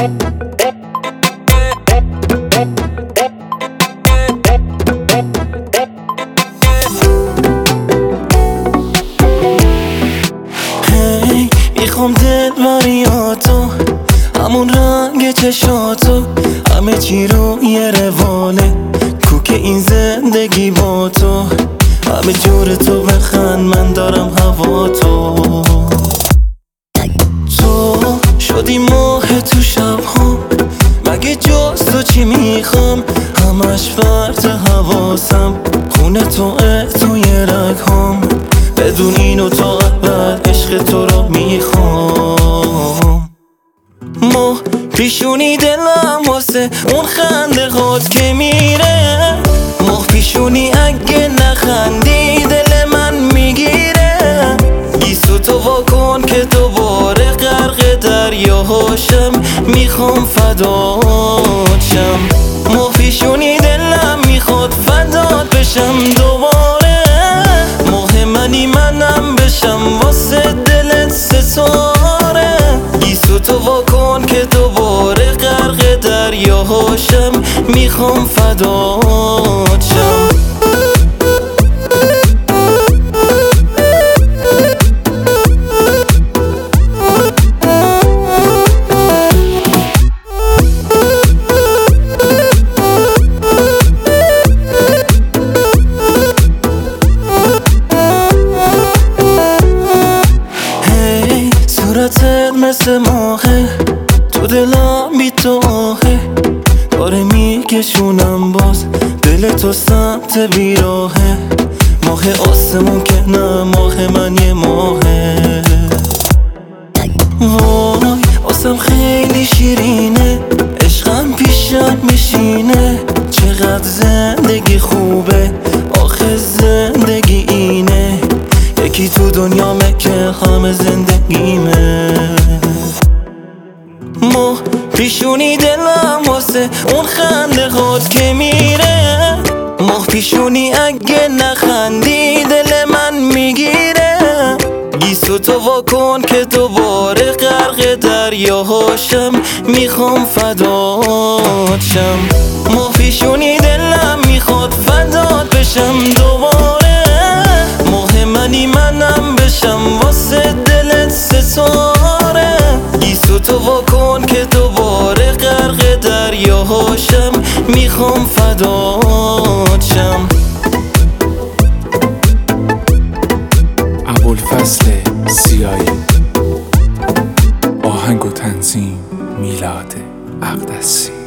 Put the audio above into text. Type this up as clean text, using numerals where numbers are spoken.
میخوام دلبریاتو، همون رنگ چشاتو، همه چی رو یه روانه کوک این زندگی با تو، همه جور تو بخند من دارم هوا تو شدی ماه تو شبها، مگه جز تو چی میخوام، همش فرد حواسم، خونه توی رگهام، بدون اینو تا ابد عشق تو رو میخوام. ماه پیشونی دلم واسه اون خنده هات که میره، ماه پیشونی اگه نخندی دل من میگیره، گیسو تو واکن که دوباره غرق دریاهاشم، میخوام فدات شم. ماه پیشونی دلم میخواد فدات بشم دوباره، ماه منی منم بشم واسه دلت ستاره، گیسو تو واکن که دوباره غرق دریاهاشم، میخوام فدات شم. صورتت مثل ماهه، تو دلم بی تو آهه، داره میکشونم باز دل تو سمت بیراهه، ماه آسمون که نه ماه من یه ماهه، وای آسم خیلی شیرینه، عشقم پیشم میشینه، چقدر زندگی خوبه، آخه زندگی اینه، یکی تو دنیامه که همه زندگیمه. ماه پیشونی دلم واسه اون خنده هات که میره، ماه پیشونی اگه نخندی دل من میگیره، گیسو تو واکن که دوباره غرق دریاهاشم، میخوام فدات شم. ماه پیشونی دلم میخواد فدات بشم دوباره، ماه منی منم بشم واسه دلت ستاره، گیسو تو واکن که دوباره غرق دریاهاشم، میخوام فدات شم. ابوالفضل زیایی، آهنگ و تنظیم میلاد اقدسی.